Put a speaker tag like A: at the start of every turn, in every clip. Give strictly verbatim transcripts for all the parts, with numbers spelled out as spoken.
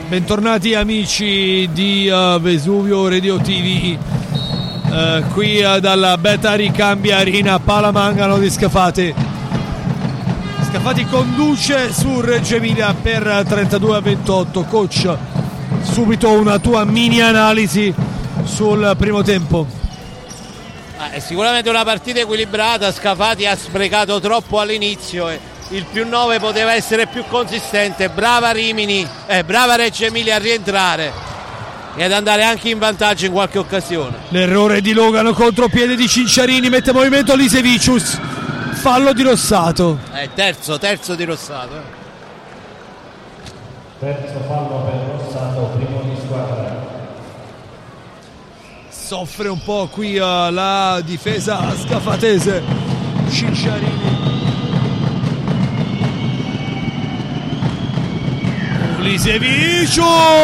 A: Bentornati amici di uh, Vesuvio Radio T V, uh, qui uh, dalla Beta Ricambia Arena Palamangano di Scafati. Scafati conduce su Reggio Emilia per trentadue a ventotto. Coach, subito una tua mini analisi sul primo tempo.
B: Ah, è sicuramente una partita equilibrata. Scafati ha sprecato troppo all'inizio e il più nove poteva essere più consistente. Brava Rimini, eh, brava Reggio Emilia a rientrare e ad andare anche in vantaggio in qualche occasione.
A: L'errore di Logano, contropiede di Cinciarini, mette in movimento Lisevicius, fallo di Rossato.
B: Eh, terzo, terzo di Rossato. Eh.
C: Terzo fallo per Rossato, primo di squadra.
A: Soffre un po' qui uh, la difesa scafatese. Cinciarini, Lisevicius,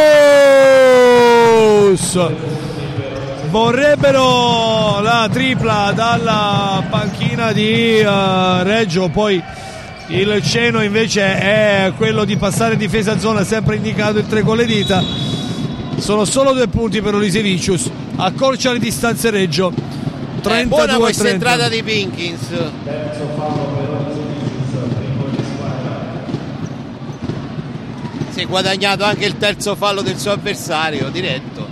A: vorrebbero la tripla dalla panchina di uh, Reggio, poi il cenno invece è quello di passare difesa a zona, sempre indicato il tre con le dita. Sono solo due punti per Lisevicius, accorcia le distanze Reggio. Trentadue
B: eh, buona questa
A: trenta.
B: entrata di Pinkins.
C: Terzo fallo per Lisevicius, primo di squadra.
B: Si è guadagnato anche il terzo fallo del suo avversario diretto,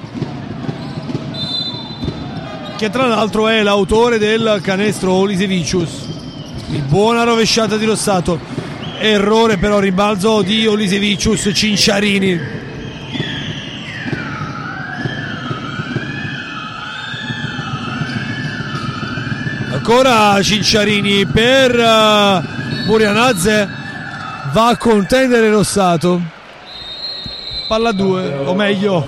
A: che tra l'altro è l'autore del canestro Lisevicius. Buona rovesciata di Rossato, errore però, rimbalzo di Lisevicius. Cinciarini, ancora Cinciarini per uh, Burianazze, va a contendere Rossato. Palla due, o meglio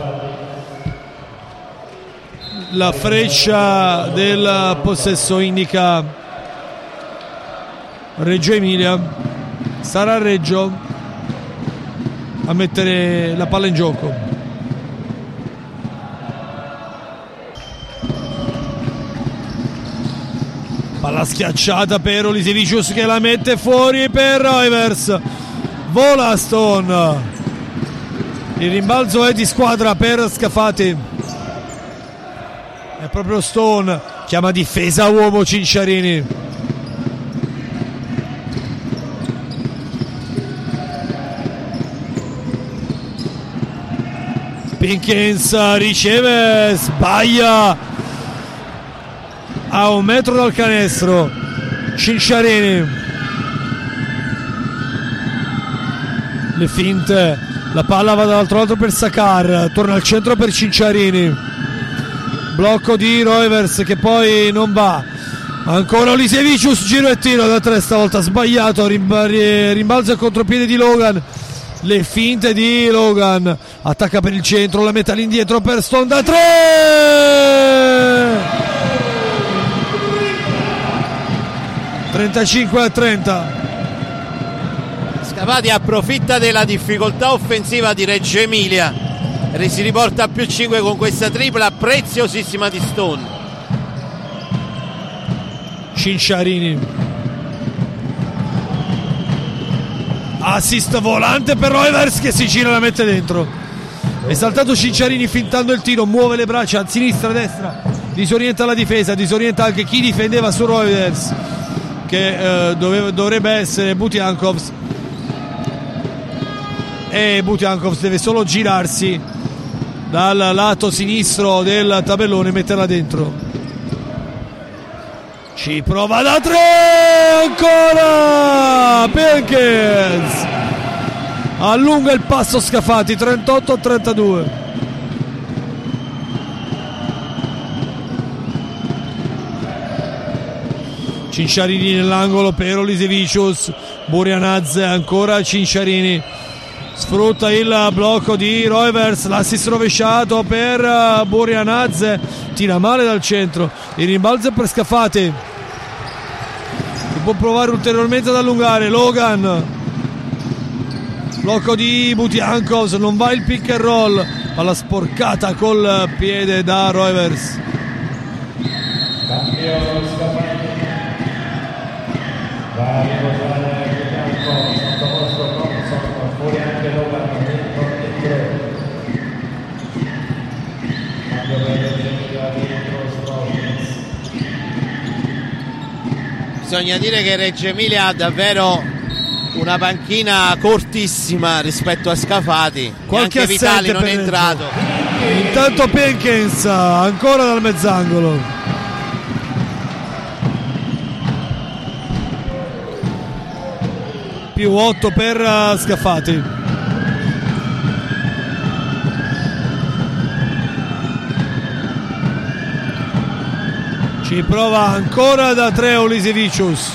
A: la freccia del possesso indica Reggio Emilia. Sarà Reggio a mettere la palla in gioco. Palla schiacciata per Lisevicius che la mette fuori per Roivers. Vola Stone. Il rimbalzo è di squadra per Scafati. È proprio Stone. Chiama difesa uomo Cinciarini. Pinkins riceve, sbaglia a un metro dal canestro. Cinciarini, le finte, la palla va dall'altro lato per Sakar, torna al centro per Cinciarini, blocco di Roivers che poi non va, ancora Lisevicius, giro e tiro da tre, stavolta sbagliato, rimbalzo e contropiede di Logan. Le finte di Logan, attacca per il centro, la mette all'indietro per Stone da tre. trentacinque a trenta.
B: Scafati approfitta della difficoltà offensiva di Reggio Emilia e si riporta a più cinque con questa tripla preziosissima di Stone.
A: Cinciarini, assist volante per Roivers che si gira e la mette dentro. È saltato Cinciarini fintando il tiro, muove le braccia a sinistra, a destra, disorienta la difesa, disorienta anche chi difendeva su Roivers, che eh, doveva, dovrebbe essere Butiankovs, e Butiankovs deve solo girarsi dal lato sinistro del tabellone e metterla dentro. Ci prova da tre, ancora Pinkins, allunga il passo Scafati. Trentotto a trentadue. Cinciarini nell'angolo per Lisevicius, Burianazze, ancora Cinciarini, sfrutta il blocco di Roivers, l'assist rovesciato per Burianazze, tira male dal centro, il rimbalzo è per Scafati, può provare ulteriormente ad allungare. Logan, blocco di Butiankovs, non va il pick and roll, palla sporcata col piede da Roivers.
C: Cambio Scafati, va a riposare Butiankovs, sottoposto Thompson, fuori anche Logan dentro e tre.
B: bisogna dire che Reggio Emilia ha davvero una panchina cortissima rispetto a Scafati.
A: Qualche
B: anche Vitali non è
A: Reggio.
B: entrato.
A: Intanto Pinkins ancora dal mezzangolo. Più otto per uh, Scafati. Ci prova ancora da tre Ulisevicius.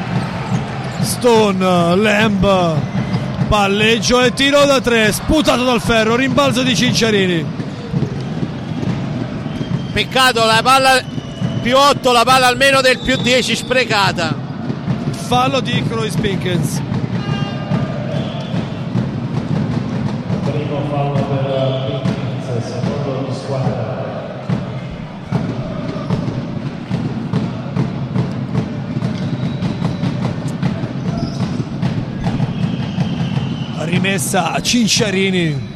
A: Stone, Lamb, palleggio e tiro da tre, sputato dal ferro, rimbalzo di Cinciarini.
B: Peccato, la palla più otto, la palla almeno del più dieci sprecata.
A: Fallo di Cruz Pinkins.
C: Primo fallo per Pinkins, secondo di squadra.
A: Rimessa a Cinciarini.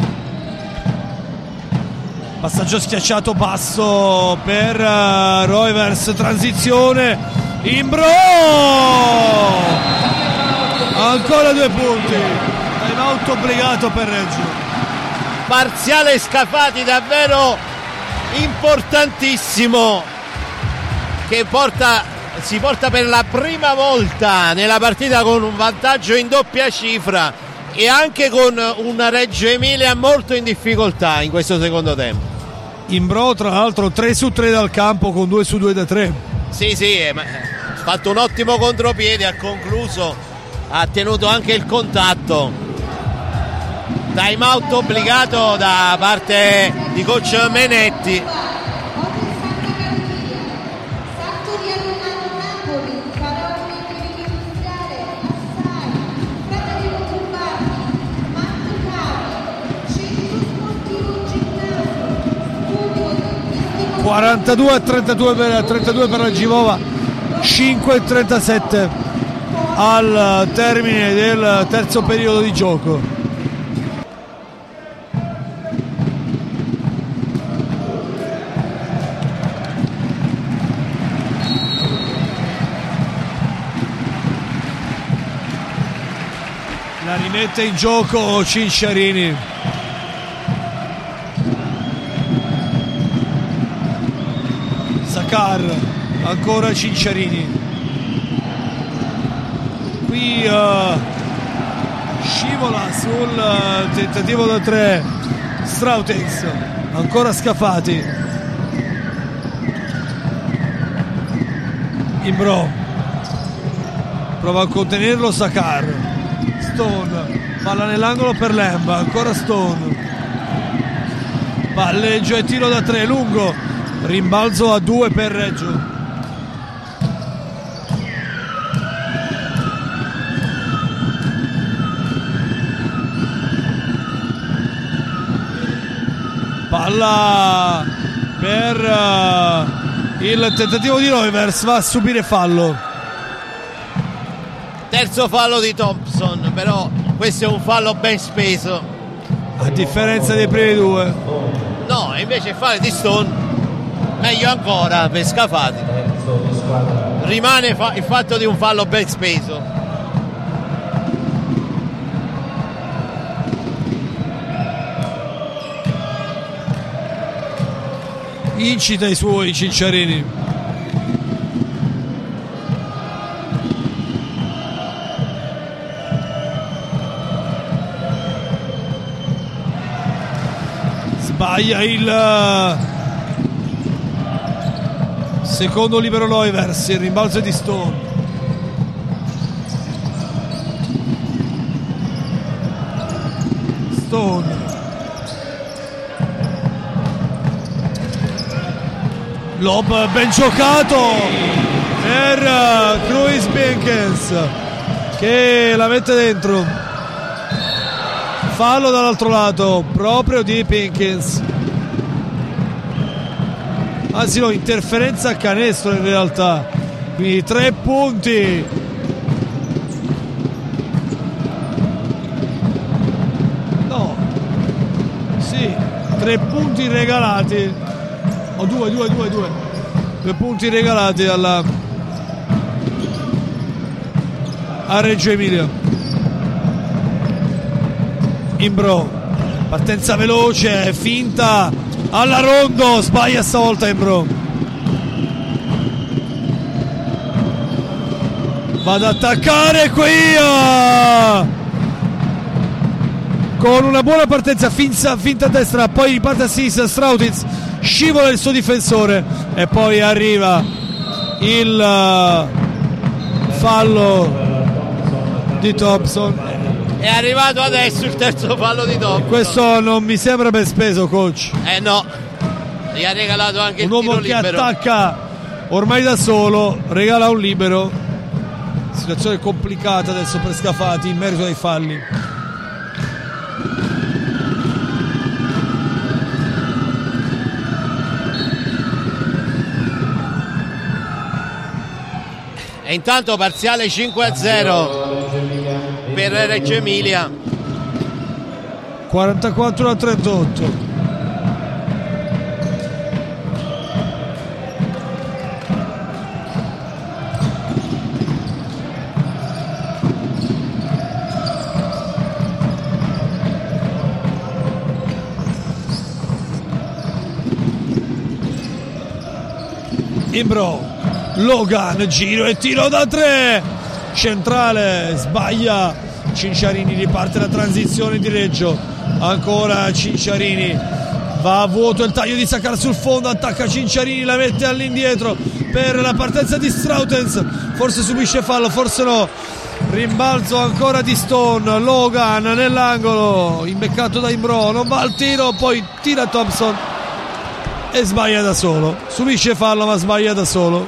A: Passaggio schiacciato basso per uh, Roivers, transizione Imbro, ancora due punti, time out obbligato per Reggio.
B: Parziale Scafati davvero importantissimo, che porta, si porta per la prima volta nella partita con un vantaggio in doppia cifra e anche con una Reggio Emilia molto in difficoltà in questo secondo tempo.
A: Imbro tra l'altro tre su tre dal campo con due su due da tre.
B: Sì, sì, ha fatto un ottimo contropiede, ha concluso, ha tenuto anche il contatto. Time out obbligato da parte di coach Menetti.
A: quarantadue a trentadue per, trentadue per la Givova, cinque e trentasette al termine del terzo periodo di gioco. La rimette in gioco Cinciarini. Ancora Cinciarini. Qui uh, scivola sul uh, tentativo da tre Strautix. Ancora Scafati. Imbro prova a contenerlo Sakar. Stone, palla nell'angolo per Lamb. Ancora Stone, palleggio e tiro da tre lungo, rimbalzo a due per Reggio. Palla per uh, il tentativo di Roivers, va a subire fallo.
B: Terzo fallo di Thompson, però questo è un fallo ben speso.
A: A differenza dei primi due.
B: No, invece il fallo di Stone, meglio ancora per Scafati. Rimane fa- il fatto di un fallo ben speso.
A: Incita i suoi Cinciarini. Sbaglia il secondo libero Roivers, il rimbalzo di Stone. Stone, lob ben giocato per Cruz Pinkins che la mette dentro. Fallo dall'altro lato proprio di Pinkins, anzi no, interferenza a canestro in realtà, quindi tre punti no sì tre punti regalati o oh, due due due due due punti regalati alla a Reggio Emilia. Imbro, partenza veloce, finta alla Rondo, sbaglia stavolta Imbro. Va ad attaccare qui con una buona partenza, finta, finta a destra, poi riparte a sinistra. Strautitz, scivola il suo difensore e poi arriva il uh, fallo di Thompson.
B: È arrivato adesso il terzo fallo di Thompson.
A: Questo non mi sembra ben speso, coach.
B: Eh no, gli ha regalato anche
A: un
B: il
A: uomo
B: tiro
A: che
B: libero.
A: attacca ormai da solo, regala un libero. Situazione complicata adesso per Scafati in merito ai falli.
B: E intanto parziale cinque a zero per Reggio Emilia.
A: quarantaquattro a trentotto. Imbro, Logan, giro e tiro da tre, centrale, sbaglia Cinciarini, riparte la transizione di Reggio, ancora Cinciarini, va a vuoto il taglio di Sakar sul fondo, attacca Cinciarini, la mette all'indietro per la partenza di Strautens, forse subisce fallo, forse no, rimbalzo ancora di Stone, Logan nell'angolo, imbeccato da Imbro, non va al tiro, poi tira Thompson e sbaglia da solo, subisce fallo ma sbaglia da solo.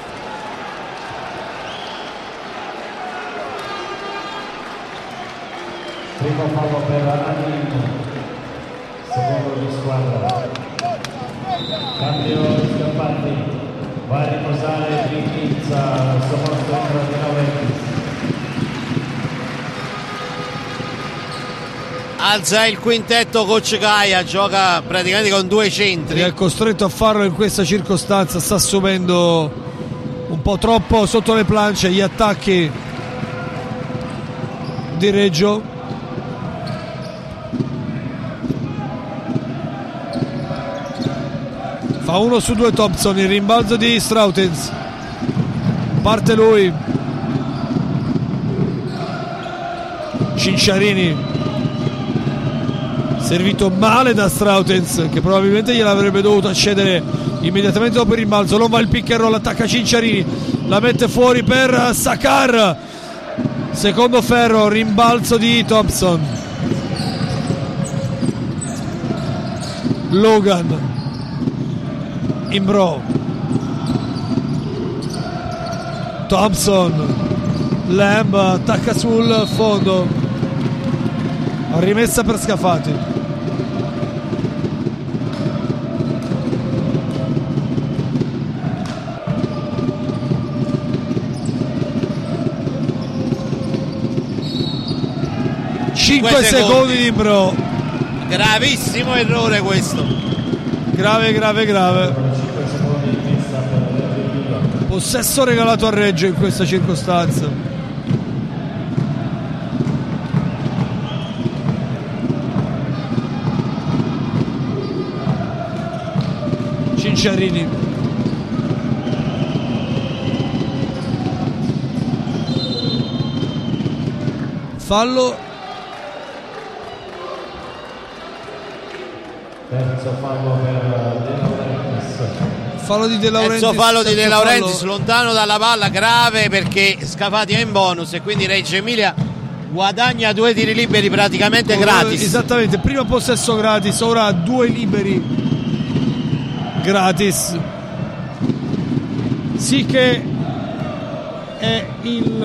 C: Primo fallo per Animo, secondo di squadra. Cambio Scafati, va a riposare Vichizza, secondo entra di Laurentiis.
B: Alza il quintetto coach Gaia, gioca praticamente con due centri.
A: È costretto a farlo in questa circostanza, sta subendo un po' troppo sotto le planche gli attacchi di Reggio. Fa uno su due Thompson, il rimbalzo di Strautens, parte lui, Cinciarini servito male da Strautens che probabilmente gliel'avrebbe dovuto accedere immediatamente dopo il rimbalzo, non va il pick and roll, attacca Cinciarini, la mette fuori per Sakar, secondo ferro, rimbalzo di Thompson. Logan, Imbro, Thompson, Lamb attacca sul fondo, rimessa per Scafati. cinque secondi di Imbro,
B: Gravissimo errore questo.
A: grave grave grave. Possesso regalato a Reggio in questa circostanza. Cinciarini, fallo,
C: Terzo fallo per De Laurentiis.
A: fallo di De Laurentiis,
B: Terzo fallo di De
A: terzo
B: Laurentiis,
A: fallo.
B: lontano dalla palla, grave perché Scafati è in bonus e quindi Reggio Emilia guadagna due tiri liberi praticamente gratis.
A: Esattamente, prima possesso gratis, ora due liberi gratis. Sì che è il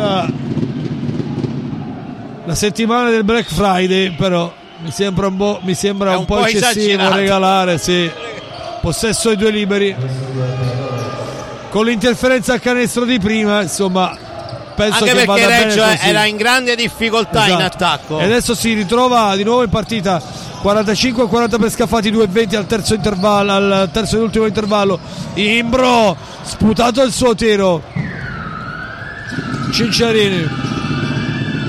A: la settimana del Black Friday, però mi sembra un po', mi sembra
B: È
A: un
B: un
A: po'
B: po'
A: eccessivo
B: esagerato.
A: regalare, sì. Possesso ai due liberi con l'interferenza al canestro di prima, insomma penso
B: Anche
A: che vada
B: perché
A: bene
B: Reggio
A: così.
B: era in grande difficoltà in
A: Esatto.
B: attacco.
A: E adesso si ritrova di nuovo in partita, quarantacinque a quaranta per Scafati, due e venti al terzo intervallo, al terzo ed ultimo intervallo. Imbro sputato il suo tiro. Cinciarini,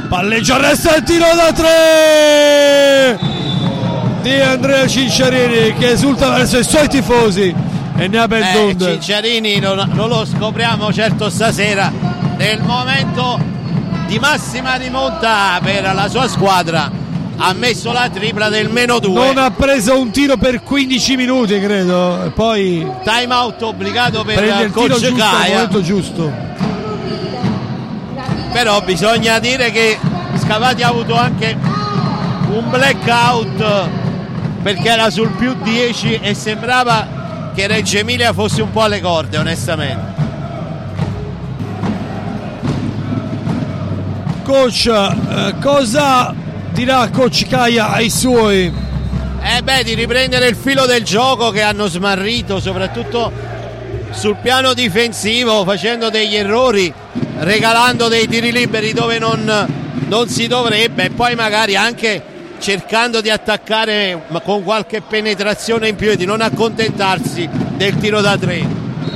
A: palleggio, arresta il tiro da tre di Andrea Cinciarini, che esulta verso i suoi tifosi e ne ha ben
B: eh,
A: donde.
B: Cinciarini non, non lo scopriamo certo stasera, nel momento di massima rimonta per la sua squadra ha messo la tripla del meno due.
A: Non ha preso un tiro per quindici minuti, credo, e poi
B: time out obbligato per
A: prende il
B: coach
A: tiro giusto al
B: Gaia.
A: momento giusto.
B: Però bisogna dire che Scafati ha avuto anche un blackout perché era sul più dieci e sembrava che Reggio Emilia fosse un po' alle corde, onestamente.
A: Coach, eh, cosa dirà coach Gaia ai suoi?
B: Eh beh, di riprendere il filo del gioco che hanno smarrito, soprattutto sul piano difensivo, facendo degli errori, regalando dei tiri liberi dove non, non si dovrebbe, e poi magari anche cercando di attaccare con qualche penetrazione in più e di non accontentarsi del tiro da tre.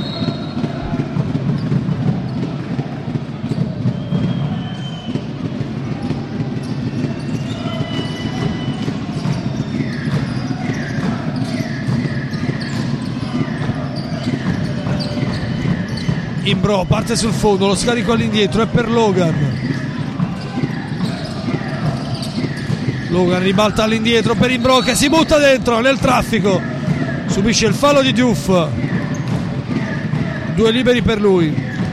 A: Imbro parte sul fondo, lo scarico all'indietro è per Logan. Logan ribalta all'indietro per Imbro, che si butta dentro nel traffico, subisce il fallo di Diouf. Due liberi per lui.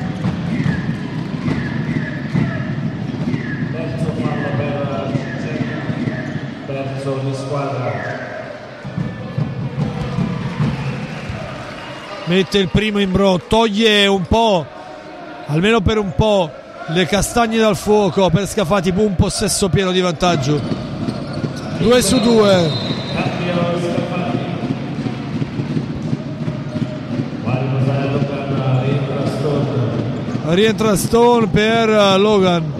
C: Terzo fallo per terzo di squadra.
A: Mette il primo Imbro, toglie un po', almeno per un po', le castagne dal fuoco per Scafati, un possesso pieno di vantaggio. Due su due. Rientra Stone per Logan.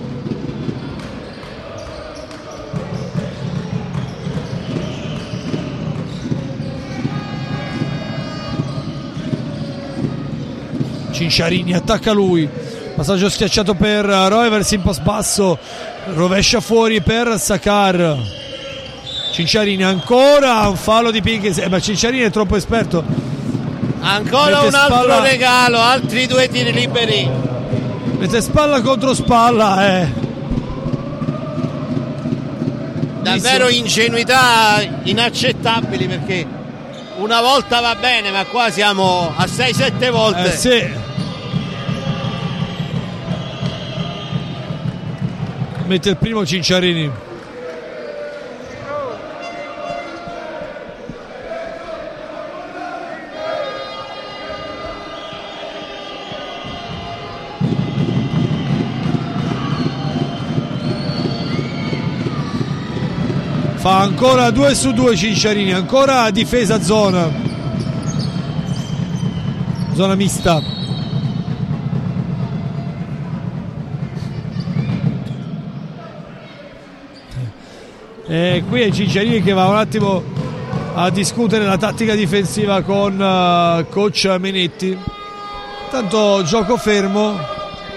A: Cinciarini attacca lui, passaggio schiacciato per Roivers in post basso, rovescia fuori per Sakar. Cinciarini ancora un fallo di Pinches, eh, ma Cinciarini è troppo esperto.
B: Ancora
A: Mette
B: un altro
A: spalla,
B: regalo, altri due tiri liberi.
A: mette spalla contro spalla, eh.
B: Davvero ingenuità inaccettabili, perché una volta va bene, ma qua siamo a sei sette volte.
A: Eh sì. Mette il primo Cinciarini. Fa ancora due su due Cinciarini, ancora difesa zona. Zona mista. E qui è Cinciarini che va un attimo a discutere la tattica difensiva con uh, coach Menetti. Tanto gioco fermo.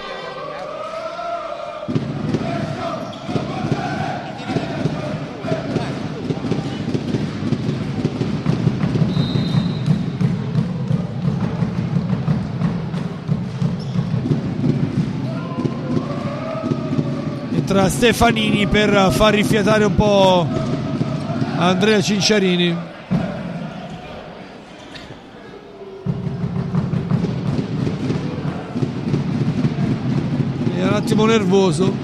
A: Entra Stefanini per far rifiatare un po' Andrea Cinciarini. È un attimo nervoso.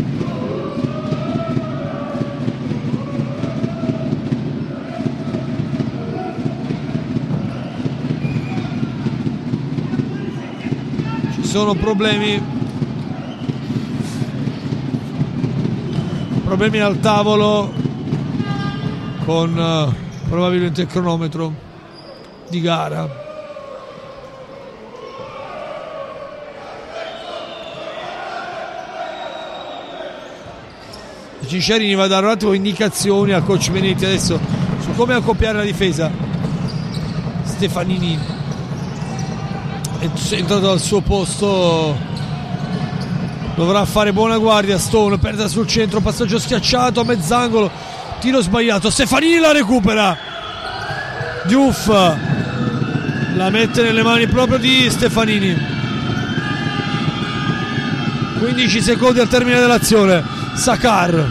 A: Ci sono problemi. Problemi al tavolo con uh, probabilmente il cronometro di gara. Cinciarini va a dare un attimo indicazioni a coach Menetti adesso su come accoppiare la difesa. Stefanini è entrato al suo posto dovrà fare buona guardia. Stone perde sul centro, passaggio schiacciato, mezz'angolo, tiro sbagliato. Stefanini la recupera, Diouf la mette nelle mani proprio di Stefanini. quindici secondi al termine dell'azione. Sakar,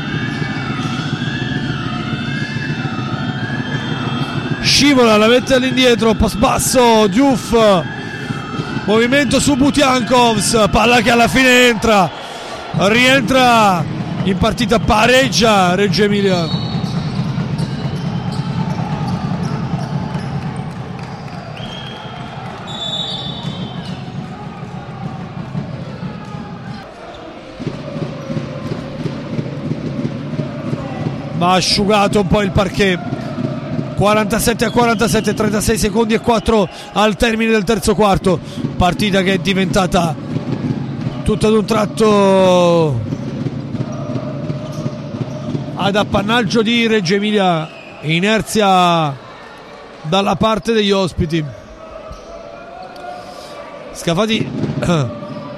A: scivola, la mette all'indietro, pass basso, Diouf, movimento su Butiankovs, palla che alla fine entra, rientra in partita, pareggia Reggio Emilia. Va asciugato un po' il parquet. quarantasette a quarantasette, trentasei secondi e quattro al termine del terzo quarto. Partita che è diventata tutto ad un tratto ad appannaggio di Reggio Emilia, inerzia dalla parte degli ospiti. Scafati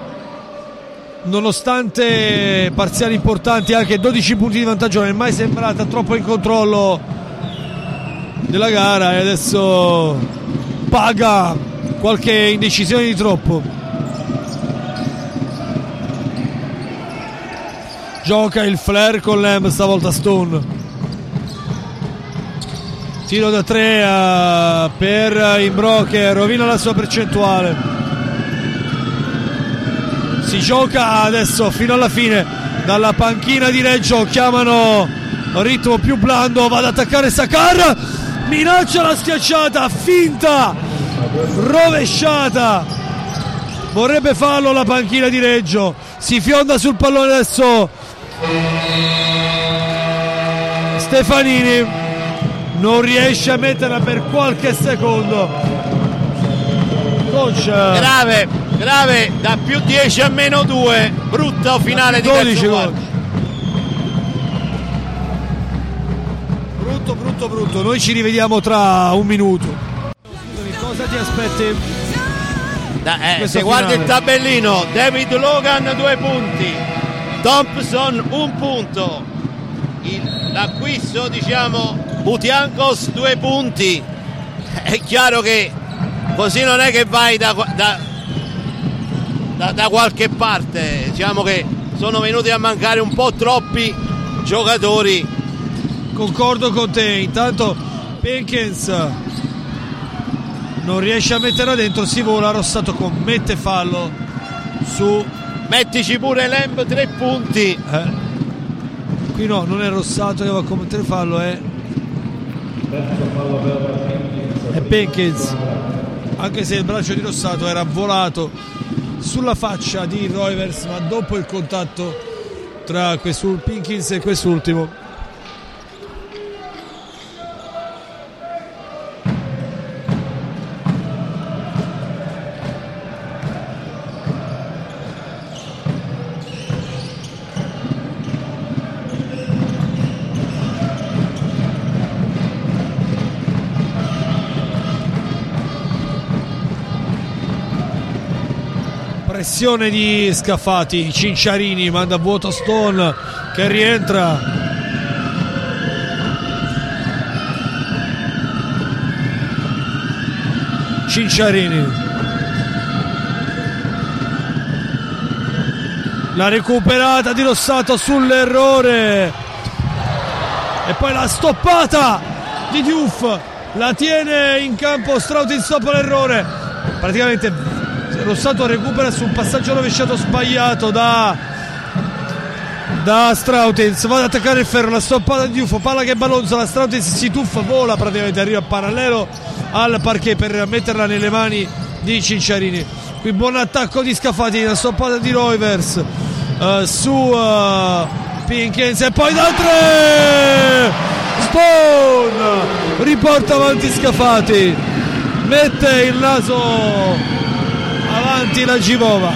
A: nonostante parziali importanti, anche dodici punti di vantaggio, non è mai sembrata troppo in controllo della gara e adesso paga qualche indecisione di troppo. Gioca il flare con Lamb, stavolta Stone, tiro da tre uh, per Imbro che rovina la sua percentuale. Si gioca adesso fino alla fine. Dalla panchina di Reggio chiamano ritmo più blando, va ad attaccare Sakar, minaccia la schiacciata, finta, rovesciata, vorrebbe farlo la panchina di Reggio, si fionda sul pallone adesso Stefanini, non riesce a metterla per qualche secondo. Coach,
B: grave, grave, da più dieci a meno due, brutto finale di terzo quarto.
A: Brutto, brutto, brutto. Noi ci rivediamo tra un minuto. Cosa ti aspetti?
B: Da, eh, se guardi il tabellino, David Logan due punti, Thompson un punto, il, l'acquisto diciamo Butiancos due punti. È chiaro che così non è che vai da, da, da, da qualche parte, diciamo che sono venuti a mancare un po' troppi giocatori.
A: Concordo con te. Intanto Penkins non riesce a metterla dentro, si vola, Rossato commette fallo su,
B: mettici pure Lamb tre punti.
A: eh. Qui no, non è Rossato che va a commettere fallo, è è Penkins, anche se il braccio di Rossato era volato sulla faccia di Roivers, ma dopo il contatto tra Penkins e quest'ultimo. Pressione di Scafati, Cinciarini manda a vuoto Stone che rientra, Cinciarini la recuperata di Rossato sull'errore e poi la stoppata di Diouf, la tiene in campo Strautins dopo l'errore, praticamente Rossato recupera su un passaggio rovesciato sbagliato da da Strautins, va ad attaccare il ferro, la stoppata di Diouf, palla che balonzola, Strautins si tuffa, vola, praticamente arriva parallelo al parquet per metterla nelle mani di Cinciarini. Qui buon attacco di Scafati, la stoppata di Roivers uh, su uh, Pinkins e poi da tre Stone riporta avanti Scafati, mette il naso avanti la Givova.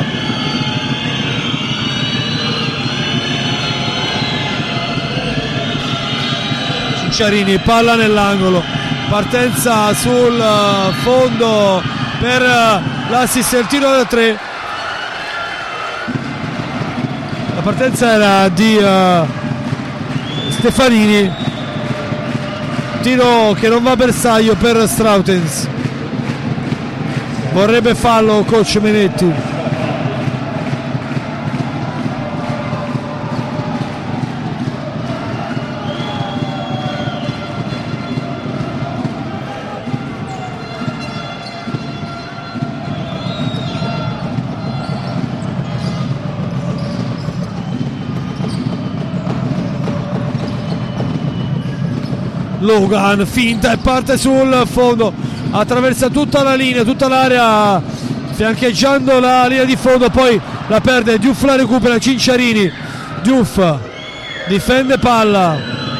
A: Cinciarini, palla nell'angolo, partenza sul fondo per l'assist, il tiro da tre. partenza era di uh, Stefanini, tiro che non va bersaglio per Strautens, vorrebbe fallo coach Menetti. Logan finta e parte sul fondo, attraversa tutta la linea, tutta l'area, fiancheggiando la linea di fondo, poi la perde, Diouf la recupera, Cinciarini, Diouf difende palla,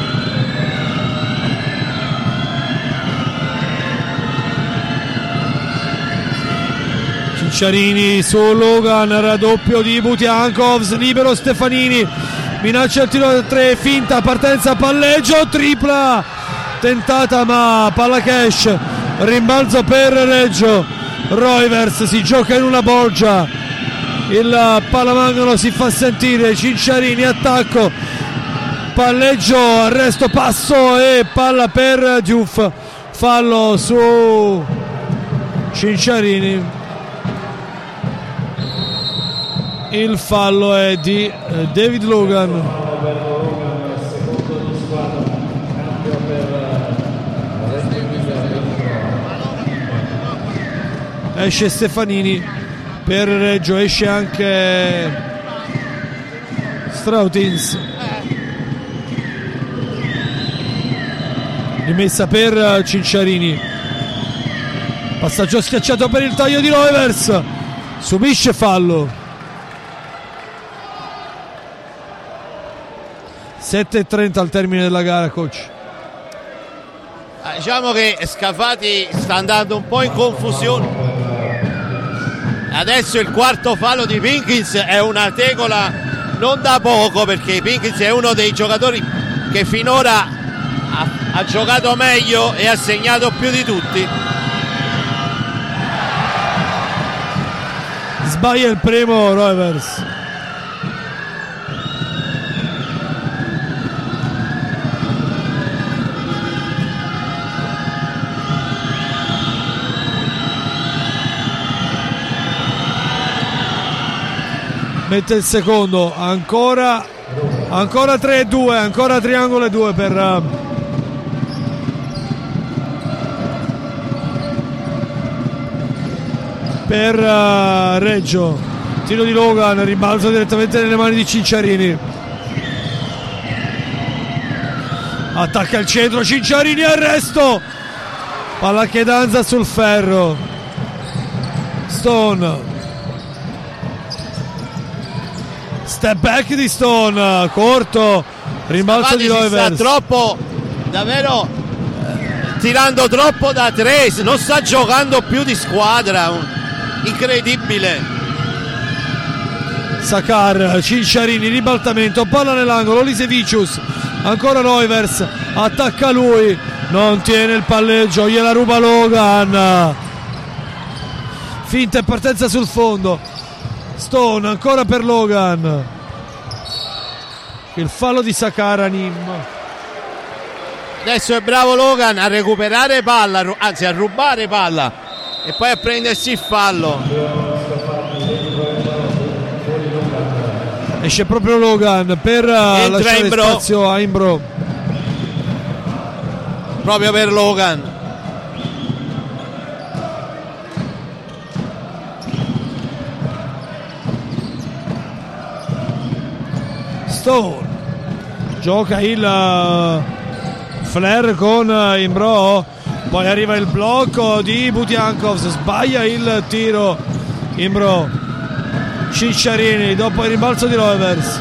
A: Cinciarini su Logan, raddoppio di Butiankov, libero Stefanini, minaccia il tiro da tre, finta, partenza, palleggio, tripla tentata ma palla cash, rimbalzo per Reggio, Roivers si gioca in una bolgia, il palamangolo si fa sentire, Cinciarini attacco, palleggio, arresto, passo e palla per Diouf, fallo su Cinciarini, il fallo è di David Logan. Esce Stefanini per Reggio, esce anche Strautins, rimessa per Cinciarini, passaggio schiacciato per il taglio di Roivers, subisce fallo. sette e trenta al termine della gara, coach.
B: Diciamo che Scafati sta andando un po' in confusione. Adesso il quarto fallo di Pinkins è una tegola non da poco, perché Pinkins è uno dei giocatori che finora ha, ha giocato meglio e ha segnato più di tutti.
A: Sbaglia il primo Roivers. Mette il secondo, ancora ancora tre e due, ancora triangolo e due per per uh, Reggio, tiro di Logan, rimbalzo direttamente nelle mani di Cinciarini, attacca il centro, Cinciarini, arresto, palla che danza sul ferro, Stone, step back di Stone, corto, rimbalzo di Roivers.
B: Sta troppo, davvero eh, tirando troppo da tre, non sta giocando più di squadra, incredibile.
A: Sakar, Cinciarini, ribaltamento, palla nell'angolo, Lisevicius, ancora Roivers, attacca lui, non tiene il palleggio, gliela ruba Logan, finta e partenza sul fondo, Stone ancora per Logan, il fallo di Sakar, Nim.
B: Adesso è bravo Logan a recuperare palla, anzi a rubare palla e poi a prendersi il fallo.
A: Esce proprio Logan per
B: Entra
A: lasciare
B: Imbro.
A: spazio a Imbro,
B: proprio per Logan.
A: Stone gioca il uh, flare con uh, Imbro, poi arriva il blocco di Butiankov, sbaglia il tiro Imbro, Cinciarini dopo il rimbalzo di Roivers,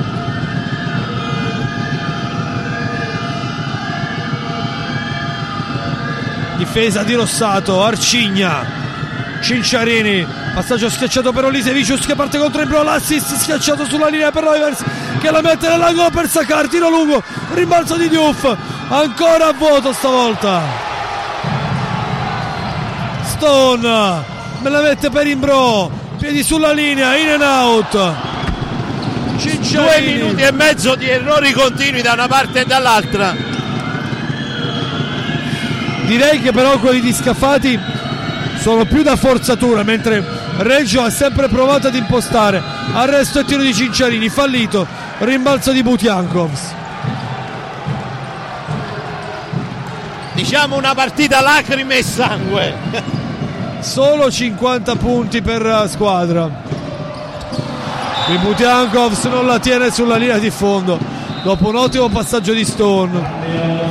A: difesa di Rossato, Arcigna, Cinciarini, passaggio schiacciato per Olisevicius che parte contro Imbro, l'assist schiacciato sulla linea per Roivers che la mette nell'angolo per Sakar, tiro lungo, rimbalzo di Diouf, ancora a vuoto stavolta, Stone me la mette per Imbro, piedi sulla linea, in and out,
B: Due minuti e mezzo di errori continui da una parte e dall'altra.
A: Direi che però quelli di Scafati sono più da forzatura, mentre Reggio ha sempre provato ad impostare. Arresto e tiro di Cinciarini, fallito. Rimbalzo di Butiankovs.
B: Diciamo una partita lacrime e sangue.
A: Solo cinquanta punti per squadra. Il Butiankovs non la tiene sulla linea di fondo dopo un ottimo passaggio di Stone.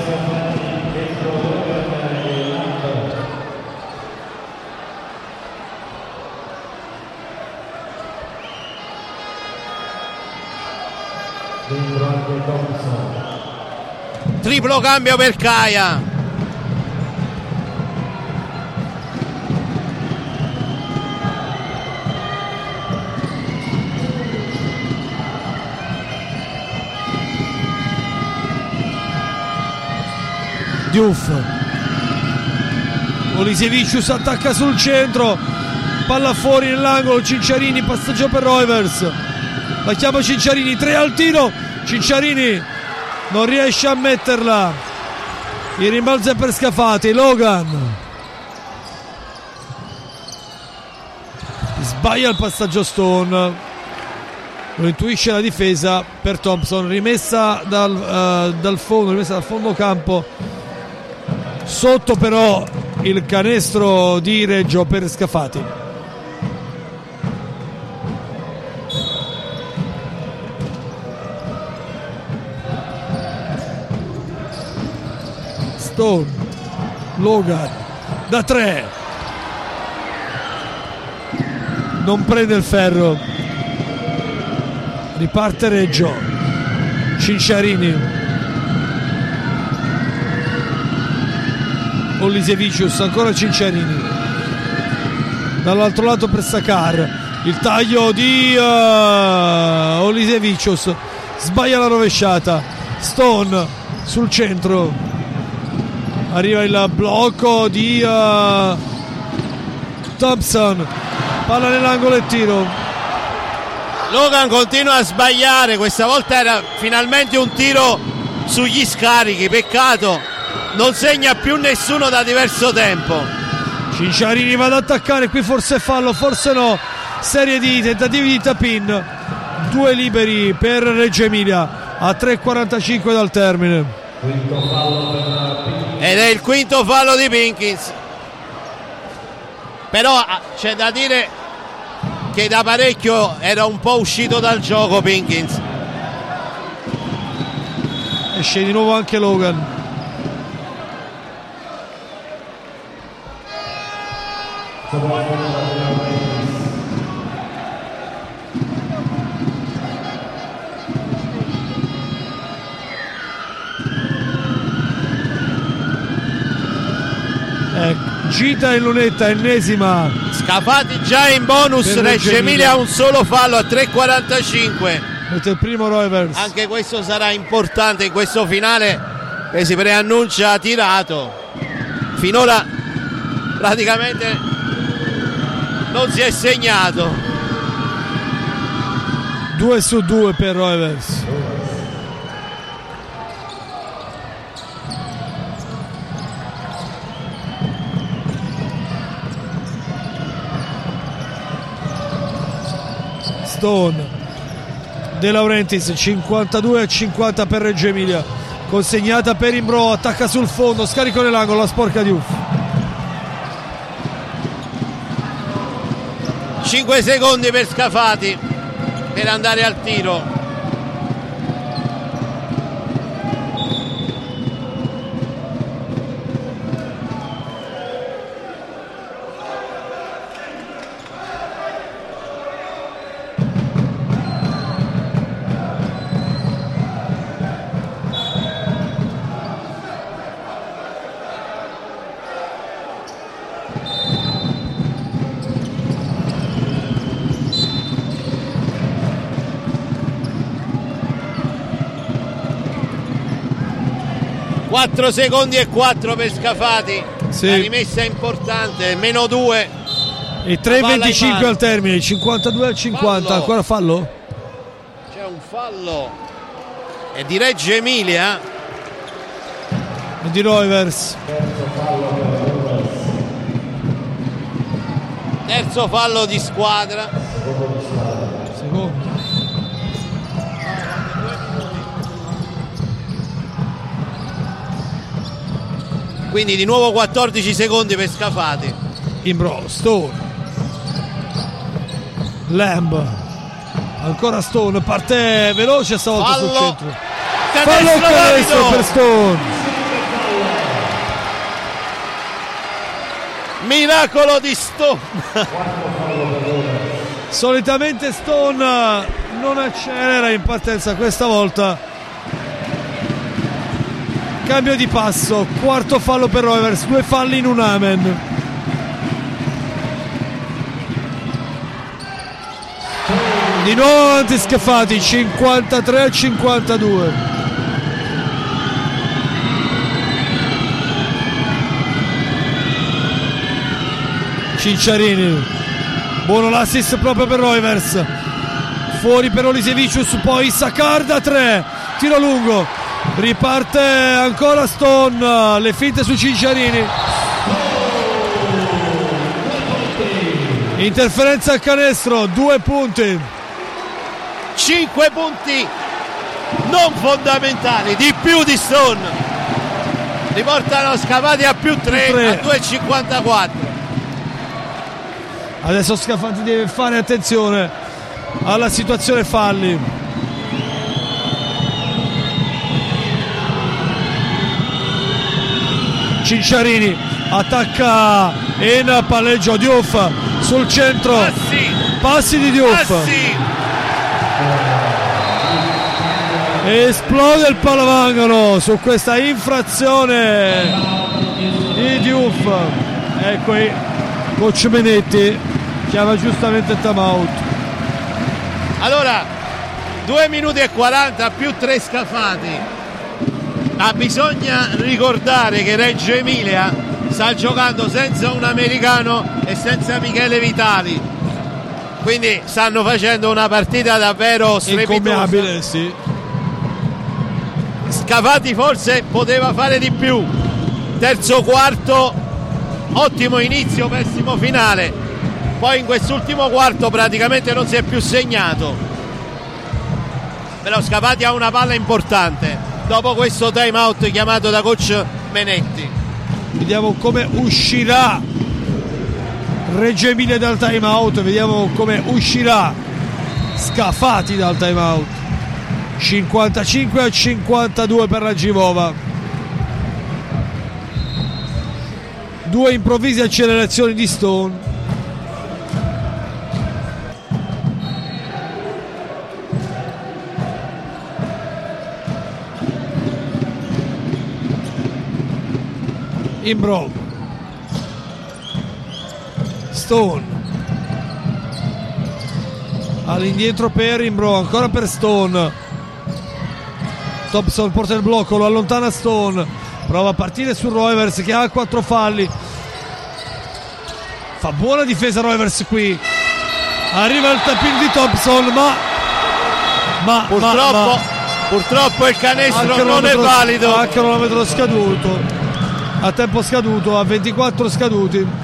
B: Triplo cambio per Caia.
A: Diouf. Olisevicius attacca sul centro, palla fuori nell'angolo. Cinciarini, passaggio per Roivers, la chiama Cinciarini, tre al tiro. Cinciarini non riesce a metterla. Il rimbalzo è per Scafati. Logan sbaglia il passaggio Stone, lo intuisce la difesa per Thompson. Rimessa dal, uh, dal fondo, rimessa dal fondo campo, sotto però il canestro di Reggio per Scafati. Stone, Logan da tre, non prende il ferro. Riparte Reggio. Cinciarini, Olisevicius, ancora Cinciarini dall'altro lato per Sakar. Il taglio di uh, Olisevicius, sbaglia la rovesciata. Stone sul centro, arriva il blocco di uh, Thompson, palla nell'angolo e tiro.
B: Logan continua a sbagliare, questa volta era finalmente un tiro sugli scarichi, peccato non segna più nessuno da diverso tempo.
A: Cinciarini va ad attaccare, qui forse fallo, forse no. Serie di tentativi di tap-in, due liberi per Reggio Emilia a tre e quarantacinque dal termine.
B: Ed è il quinto fallo di Pinkins. Però c'è da dire che da parecchio era un po' uscito dal gioco Pinkins.
A: Esce di nuovo anche Logan. Eh, gita in lunetta, ennesima.
B: Scafati già in bonus. Reggio Emilia ha un solo fallo a tre e quarantacinque.
A: Mette il primo Roivers.
B: Anche questo sarà importante in questo finale che si preannuncia tirato. Finora praticamente non si è segnato.
A: Due su due per Roivers. Stone, De Laurentiis, cinquantadue a cinquanta per Reggio Emilia, consegnata per Imbro, attacca sul fondo, scarico nell'angolo, la sporca Diouf.
B: cinque secondi per Scafati per andare al tiro. quattro secondi e quattro per Scafati. Sì. La rimessa è importante, meno due
A: e tre e venticinque al termine, cinquantadue a cinquanta. Fallo. Ancora fallo?
B: C'è un fallo e di Reggio Emilia
A: e di Roivers.
B: Terzo fallo di squadra.
A: Secondo.
B: Quindi di nuovo quattordici secondi per Scafati.
A: Imbro, Stone, Lamb, ancora Stone, parte veloce stavolta
B: fallo.
A: sul centro.
B: Canestro
A: Fallo canestro per Stone.
B: Miracolo di Stone.
A: Solitamente Stone non accelera in partenza, questa volta cambio di passo, quarto fallo per Roivers, due falli in un amen. Di nuovo avanti Scafati, cinquantatré a cinquantadue. Cinciarini, buono l'assist proprio per Roivers, fuori per Olisevicius, poi Sakar da tre, tiro lungo, riparte ancora Stone, le finte su Cinciarini, interferenza al canestro, due punti.
B: Cinque punti non fondamentali, di più di Stone, riportano Scafati a più tre, a due e cinquantaquattro.
A: Adesso Scafati deve fare attenzione alla situazione falli. Cinciarini attacca in palleggio Diouf sul centro,
B: Passi,
A: passi di Diouf,
B: Passi.
A: Esplode il palavangolo su questa infrazione di Diouf. E qui coach Menetti chiama giustamente time out.
B: Allora due minuti e quaranta più tre Scafati, ma bisogna ricordare che Reggio Emilia sta giocando senza un americano e senza Michele Vitali, quindi stanno facendo una partita davvero strepitosa.
A: Incommiabile, sì.
B: Scafati forse poteva fare di più. Terzo quarto, ottimo inizio, pessimo finale. Poi in quest'ultimo quarto praticamente non si è più segnato. Però Scafati ha una palla importante dopo questo time out chiamato da coach Menetti.
A: Vediamo come uscirà Reggio Emilia dal time out, vediamo come uscirà Scafati dal time out. cinquantacinque a cinquantadue per la Givova. Due improvvise accelerazioni di Stone. Imbro, Stone all'indietro per Imbro, ancora per Stone. Thompson porta il blocco, lo allontana Stone, prova a partire su Roivers che ha quattro falli, fa buona difesa Roivers qui, arriva il tapin di Thompson ma ma
B: purtroppo,
A: ma, ma
B: purtroppo il canestro non è
A: cronometro,
B: valido,
A: a cronometro scaduto, a tempo scaduto, a ventiquattro scaduti.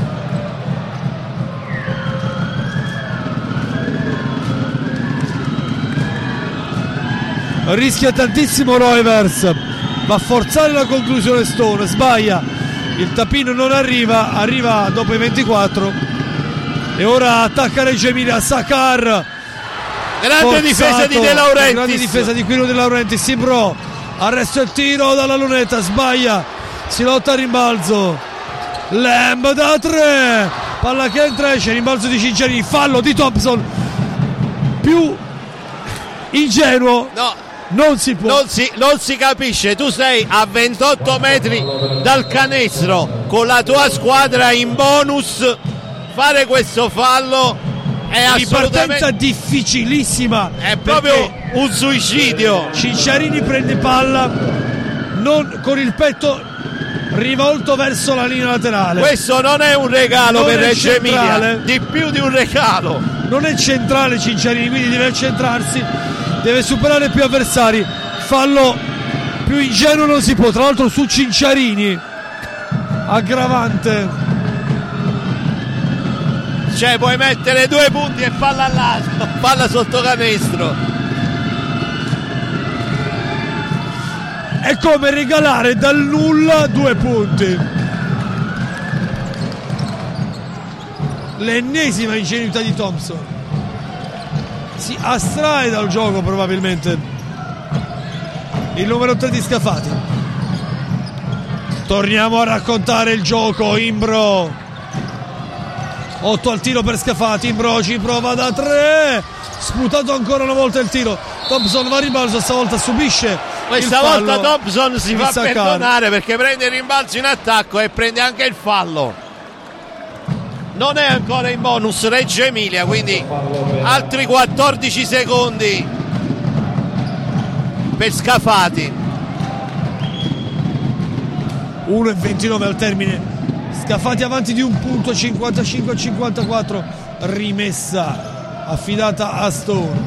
A: Rischia tantissimo Roivers, va a forzare la conclusione Stone, sbaglia, il tapino non arriva, arriva dopo i ventiquattro e ora attacca Reggio Emilia. Sakar,
B: grande
A: forzato,
B: difesa di De Laurentiis,
A: grande difesa di Quino De Laurentiis. Imbro, arresto il tiro dalla lunetta, sbaglia, si lotta a rimbalzo, Lamb da tre, palla che entra, esce, rimbalzo di Cinciarini, fallo di Thompson, più ingenuo
B: no,
A: non si può,
B: non si, non si capisce. Tu sei a ventotto metri dal canestro con la tua squadra in bonus, fare questo fallo è
A: di partenza
B: assolutamente
A: difficilissima,
B: è proprio un suicidio.
A: Cinciarini prende palla non con il petto rivolto verso la linea laterale,
B: Questo non è un regalo
A: Non
B: per
A: è
B: Reggio Emilia,
A: centrale.
B: di più di un regalo.
A: non è centrale Cinciarini, quindi deve accentrarsi deve superare più avversari, fallo più ingenuo non si può, tra l'altro su Cinciarini, aggravante.
B: Cioè puoi mettere due punti e palla al lato, palla sotto canestro.
A: È come regalare dal nulla due punti. L'ennesima ingenuità di Thompson. Si astrae dal gioco probabilmente il numero tre di Scafati. Torniamo a raccontare il gioco. Imbro, otto al tiro per Scafati. Imbro ci prova da tre, sputato ancora una volta il tiro. Thompson va a rimbalzo, stavolta subisce
B: questa
A: il fallo.
B: volta Thompson si fa
A: Sakar.
B: perdonare perché prende il rimbalzo in attacco e prende anche il fallo. Non è ancora in bonus Reggio Emilia, quindi altri quattordici secondi per Scafati.
A: uno e ventinove al termine. Scafati avanti di un punto, cinquantacinque a cinquantaquattro. Rimessa affidata a Stone.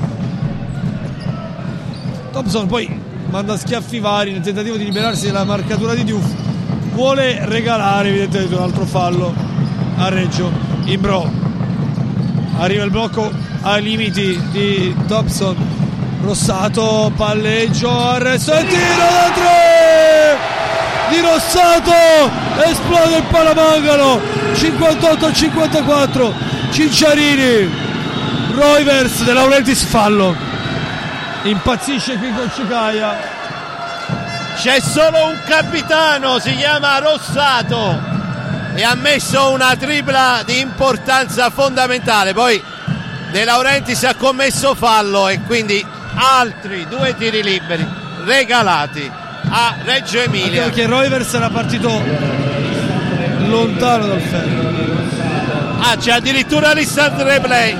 A: Thompson poi manda schiaffi vari nel tentativo di liberarsi dalla marcatura di Diouf. Vuole regalare evidentemente un altro fallo a Reggio. Imbro, arriva il blocco ai limiti di Thompson. Rossato, palleggio, arresto e tiro da tre di Rossato, esplode il palamangalo. Cinquantotto a cinquantaquattro. Cinciarini, Roivers, De Laurentiis, fallo. Impazzisce qui con Cicaia.
B: C'è solo un capitano, si chiama Rossato, e ha messo una tripla di importanza fondamentale. Poi De Laurentiis ha commesso fallo e quindi altri due tiri liberi regalati a Reggio Emilia.
A: Anche perché Roivers era partito lontano dal ferro.
B: Ah, c'è addirittura l'instant replay.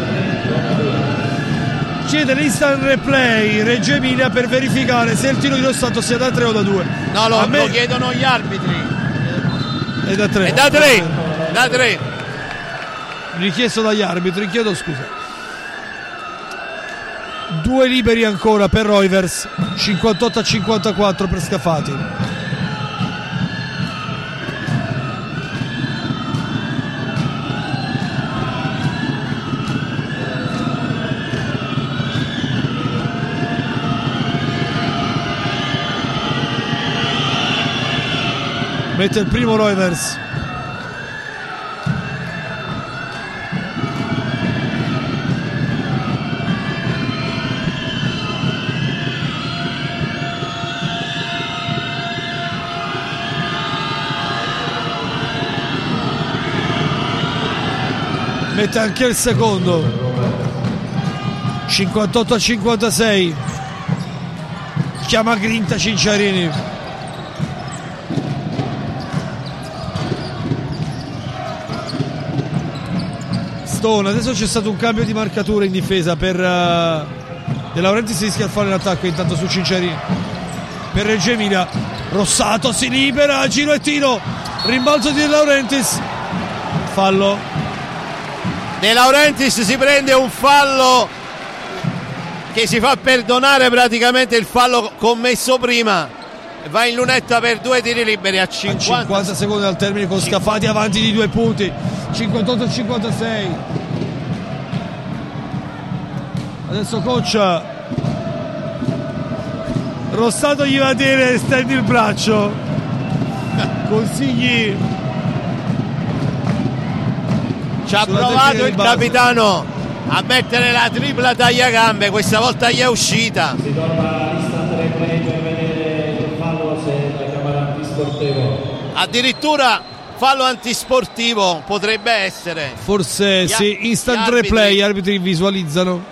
A: Chiede l'instant replay Reggio Emilia per verificare se il tiro di Rossato sia da tre o da due.
B: No, lo,
A: A me
B: lo chiedono gli arbitri.
A: è da tre.
B: È da tre, da tre.
A: Richiesto dagli arbitri, chiedo scusa. Due liberi ancora per Roivers. cinquantotto a cinquantaquattro per Scafati. Mette il primo Roivers. Mette anche il secondo. cinquantotto a cinquantasei. Chiama grinta Cinciarini. Stone, adesso c'è stato un cambio di marcatura in difesa per uh, De Laurentiis, si rischia il fallo in attacco intanto su Cinciarini. Per Reggio Emilia, Rossato si libera, giro e tiro, rimbalzo di De Laurentiis, fallo.
B: De Laurentiis si prende un fallo che si fa perdonare praticamente il fallo commesso prima, va in lunetta per due tiri liberi a cinquanta,
A: a cinquanta secondi dal termine, con Scafati avanti di due punti, cinquantotto a cinquantasei. Adesso coach Rossato gli va a dire stendi il braccio, consigli.
B: Ci ha provato il capitano a mettere la tripla tagliagambe, questa volta gli è uscita.
C: Si torna all'istante replay per vedere il fallo, se la chiamata antisportivo.
B: Addirittura fallo antisportivo potrebbe essere.
A: Forse
B: Gli
A: sì,
B: ar-
A: instant
B: gli arbitri-
A: replay, gli arbitri visualizzano.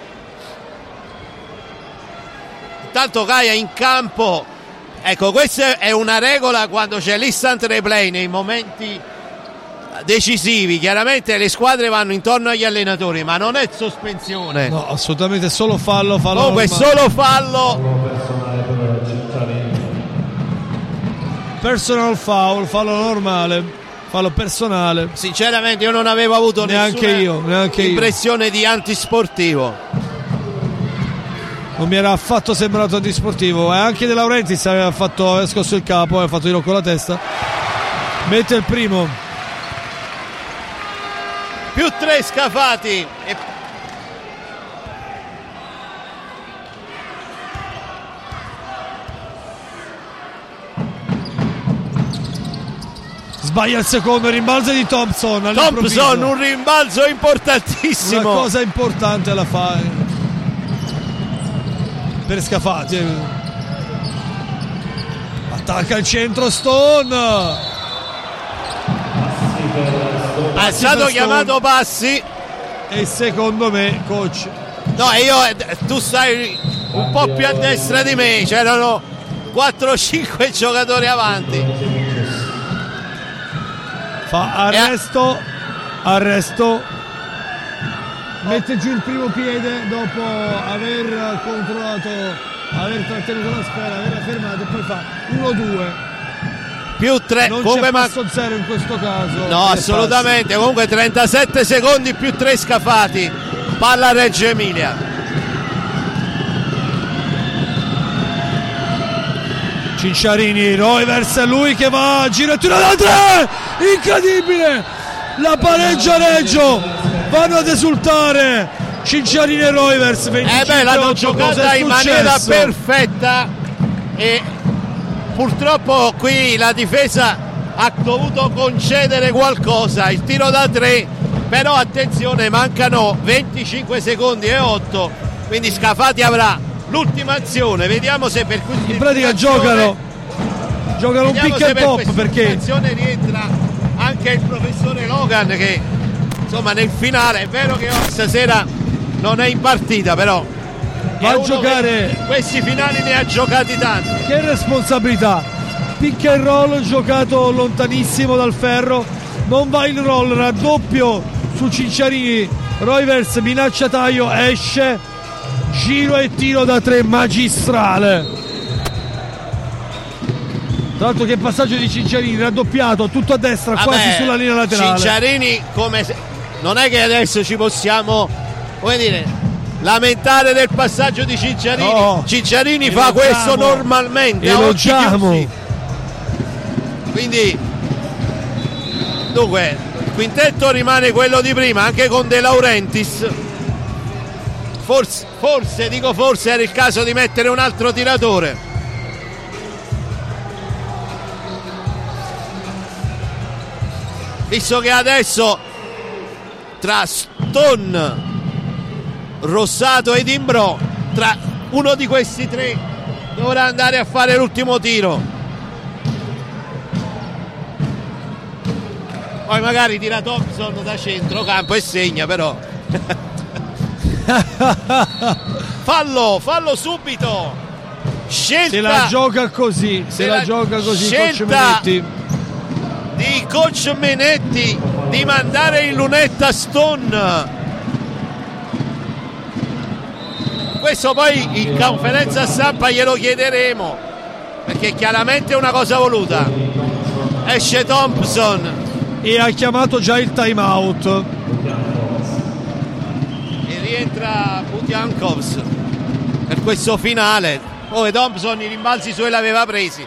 B: Intanto Gaia in campo. Ecco, questa è una regola quando c'è l'instant replay nei momenti decisivi. Chiaramente le squadre vanno intorno agli allenatori, ma non è sospensione.
A: No, assolutamente, solo fallo, fallo
B: Comunque
A: normale.
B: solo fallo.
C: Fallo personale per Cinciarini.
A: Personal foul, fallo normale, fallo personale.
B: Sinceramente io non avevo avuto
A: Neanche
B: nessuna
A: io, neanche io.
B: impressione di antisportivo.
A: non mi era affatto sembrato antisportivo, e anche De Laurentiis aveva fatto, aveva scosso il capo, aveva fatto tiro con la testa. Mette il primo.
B: Più tre Scafati e...
A: Sbaglia il secondo, rimbalzo di Thompson.
B: Thompson, un rimbalzo importantissimo.
A: Una cosa importante la fa per Scafati. Attacca il centro Stone.
B: È stato chiamato Passi.
A: E secondo me, coach.
B: No, io tu stai un po' più a destra di me. C'erano quattro cinque giocatori avanti.
A: Fa arresto, arresto, mette giù il primo piede dopo aver controllato, aver trattenuto la sfera, averla fermata e poi fa uno due.
B: Più tre,
A: non
B: come
A: c'è
B: ma...
A: passo zero in questo caso.
B: No, assolutamente, passi. Comunque trentasette secondi più tre Scafati, palla Reggio Emilia.
A: Cinciarini, Roivers è lui che va, gira e tira da tre, incredibile, la pareggia Reggio, vanno ad esultare Cinciarini e Roivers.
B: Eh beh, l'hanno giocata in maniera perfetta e purtroppo qui la difesa ha dovuto concedere qualcosa, il tiro da tre, però attenzione, mancano venticinque secondi e otto, quindi Scafati avrà l'ultima azione, vediamo se per questa
A: in pratica giocano giocano un pick and pop, perché
B: rientra anche il professore Logan che insomma nel finale, è vero che stasera non è in partita, però
A: va a giocare,
B: questi finali ne ha giocati tanti.
A: Che responsabilità, pick and roll giocato lontanissimo dal ferro, non va il roll, raddoppio su Cinciarini, Roivers minaccia taglio, esce, giro e tiro da tre magistrale. Tra l'altro che passaggio di Cinciarini, raddoppiato, tutto a destra,
B: Vabbè,
A: quasi sulla linea laterale.
B: Cinciarini, come se... non è che adesso ci possiamo, come dire, lamentare del passaggio di Cinciarini. No, Cinciarini fa questo normalmente,
A: elogiamo.
B: Quindi dunque il quintetto rimane quello di prima, anche con De Laurentiis. Forse, forse, dico forse, era il caso di mettere un altro tiratore. Visto che adesso tra Stone, Rossato ed Imbrò, tra uno di questi tre dovrà andare a fare l'ultimo tiro. Poi magari tira Thompson da centrocampo e segna, però. fallo fallo subito, scelta,
A: se la gioca così se, se la, la gioca così coach Menetti.
B: di coach Menetti di mandare in lunetta Stone. Questo poi in conferenza stampa glielo chiederemo, perché chiaramente è una cosa voluta. Esce Thompson
A: e ha chiamato già il time out.
B: Rientra Butiankovs per questo finale. Poi Thompson i rimbalzi suoi l'aveva presi.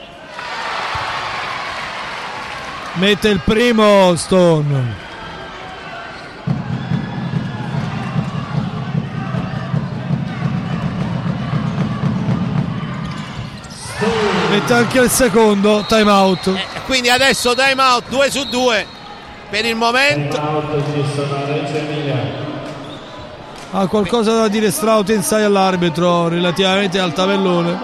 A: Mette il primo Stone. Mette anche il secondo time out.
B: Eh, quindi adesso time out due su due per il momento.
A: Ha qualcosa da dire Strautinsai all'arbitro relativamente al tabellone?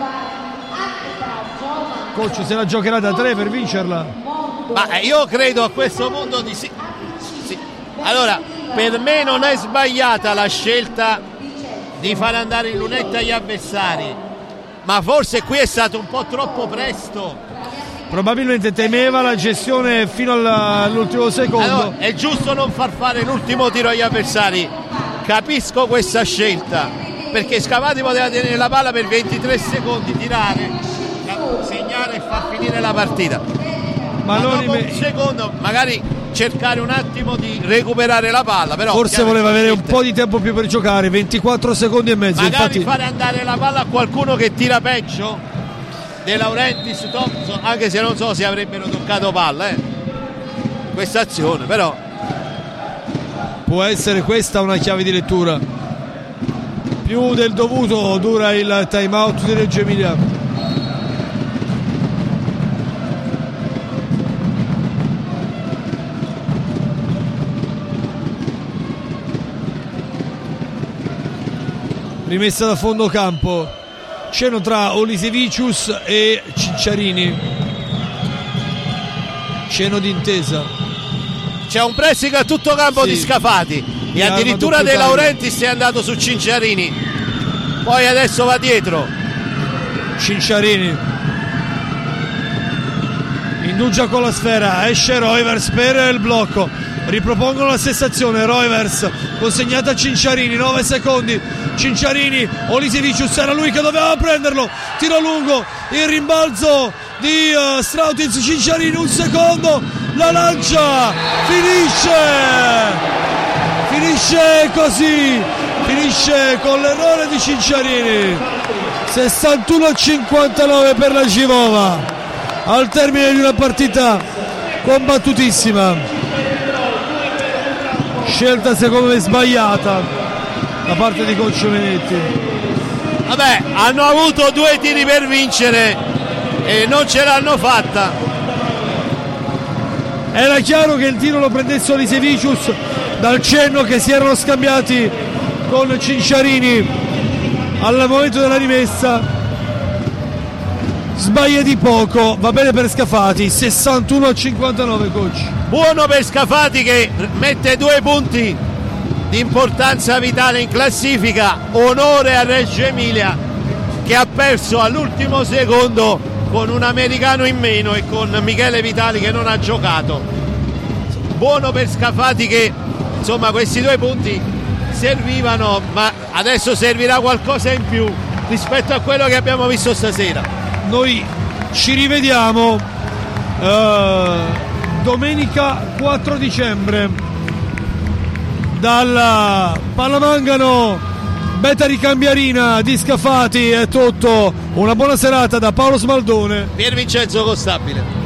A: Coach, se la giocherà da tre per vincerla?
B: Ma io credo a questo punto di sì. sì. Allora, per me non è sbagliata la scelta di far andare in lunetta gli avversari, ma forse qui è stato un po' troppo presto.
A: Probabilmente temeva la gestione fino all'ultimo secondo.
B: Allora, è giusto non far fare l'ultimo tiro agli avversari. Capisco questa scelta, perché Scafati poteva tenere la palla per ventitré secondi, tirare, segnare e far finire la partita. Ma, ma dopo un secondo magari cercare un attimo di recuperare la palla, però
A: forse voleva avere un po' di tempo più per giocare. Ventiquattro secondi e mezzo,
B: magari
A: infatti
B: fare andare la palla a qualcuno che tira peggio De Laurentiis, Thompson, anche se non so se avrebbero toccato palla eh. questa azione, però
A: può essere questa una chiave di lettura. Più del dovuto dura il time out di Reggio Emilia. Rimessa da fondo campo, sceno tra Olisevicius e Cicciarini, sceno d'intesa,
B: c'è un pressing a tutto campo
A: sì,
B: di Scafati e addirittura De Laurentiis è andato su Cinciarini, poi adesso va dietro
A: Cinciarini, indugia con la sfera, esce Roivers per il blocco, ripropongono la stessa azione, Roivers consegnata a Cinciarini, nove secondi, Cinciarini, Olisevicius era lui che doveva prenderlo, tiro lungo, il rimbalzo di uh, Strautins, Cinciarini, un secondo, la lancia, finisce finisce così, finisce con l'errore di Cinciarini. Sessantuno a cinquantanove per la Givova al termine di una partita combattutissima, scelta secondo me sbagliata da parte di Coach Menetti.
B: Vabbè, hanno avuto due tiri per vincere e non ce l'hanno fatta.
A: Era chiaro che il tiro lo prendesse Olisevicius dal cenno che si erano scambiati con Cinciarini al momento della rimessa. Sbaglia di poco, va bene per Scafati, sessantuno a cinquantanove, coach.
B: Buono per Scafati che mette due punti di importanza vitale in classifica. Onore a Reggio Emilia che ha perso all'ultimo secondo con un americano in meno e con Michele Vitali che non ha giocato. Buono per Scafati che insomma questi due punti servivano, ma adesso servirà qualcosa in più rispetto a quello che abbiamo visto stasera.
A: Noi ci rivediamo uh, domenica quattro dicembre dal Pallamangano Beta Ricambiarina di Scafati. È tutto, una buona serata da Paolo Smaldone,
B: Pier Vincenzo Costabile.